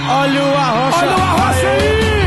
Olha o Arrocha. Olha o Arrocha aí.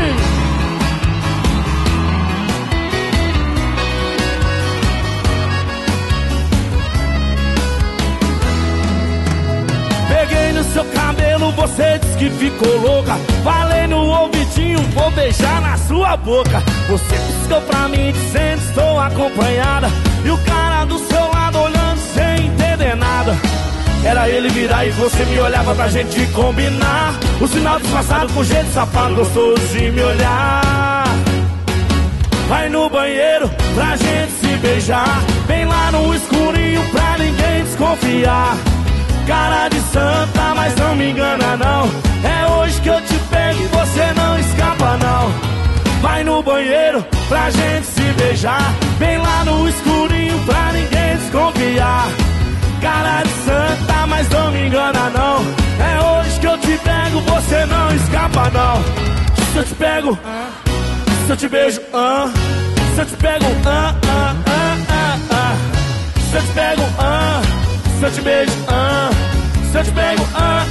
Peguei no seu cabelo, você disse que ficou louca. Falei no ouvidinho, vou beijar na sua boca. Você piscou pra mim dizendo estou acompanhada, e o cara do seu lado olhando sem entender nada. Era ele virar e você me olhava pra gente combinar. O sinal disfarçado com jeito safado, gostoso de me olhar. Vai no banheiro pra gente se beijar, bem lá no escurinho pra ninguém desconfiar. Cara de santa, mas não me engana não. É hoje que eu te pego e você não escapa não. Vai no banheiro pra gente se beijar, bem lá no escurinho pra ninguém desconfiar. Cara de santa, mas não me engana não. É hoje que eu te pego, você não escapa não. Se eu te pego, se eu te beijo, se eu te pego, se eu te pego, se eu te beijo, se eu te pego,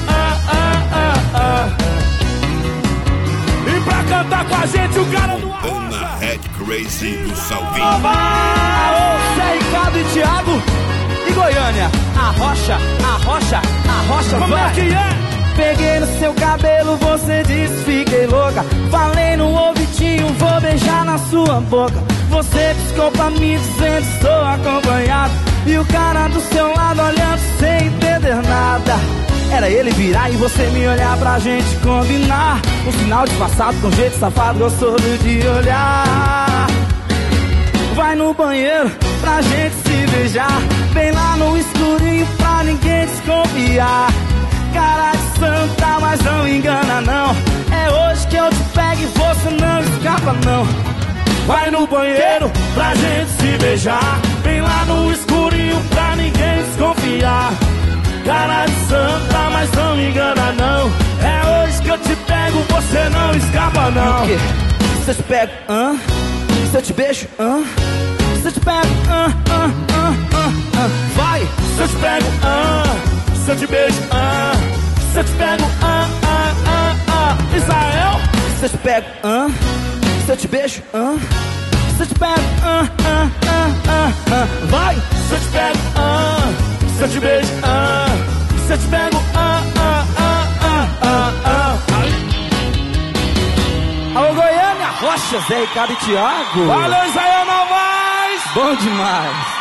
E pra cantar com a gente o cara do Arrocha, Ana Red Crazy do Salvinho. Aô, Zé Ricardo e Thiago e Goiânia. Arrocha, Arrocha, Arrocha, como vai. é que é? Peguei no seu cabelo, você disse fiquei louca. Falei no ouvidinho, vou beijar na sua boca. Você piscou pra mim dizendo estou acompanhado, e o cara do seu lado olhando sem entender nada. Era ele virar e você me olhar pra gente combinar. Um sinal disfarçado com jeito safado, gostoso de olhar. Vai no banheiro pra gente se beijar, bem lá no escurinho pra ninguém desconfiar. Cara de santa, mas não engana não. É hoje que eu te pego e você não escapa não. Vai no banheiro pra gente se beijar, bem lá no escurinho pra ninguém desconfiar. Cara de santa, mas não me engana não. É hoje que eu te pego, você não escapa não. Se eu te pego, se eu te beijo, se eu te pego, vai. Se eu te pego, se eu te beijo, se eu te pego, Israel. Se eu te pego, se eu te beijo, se eu te pego, vai. Se eu te pego, se eu te beijo, se eu te pego, Alô Goiânia, Rocha, Zé Ricardo e Thiago. Valeu, Israel Novaes. Bom demais.